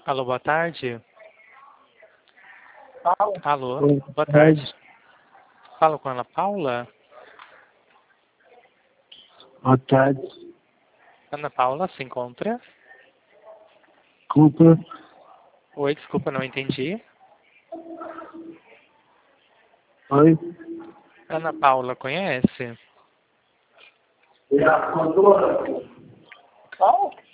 Alô, boa tarde. Fala. Alô, Oi, boa tarde. Falo com a Ana Paula. Boa tarde. Ana Paula se encontra? Desculpa. Oi, desculpa, não entendi. Oi. Ana Paula conhece? Qual?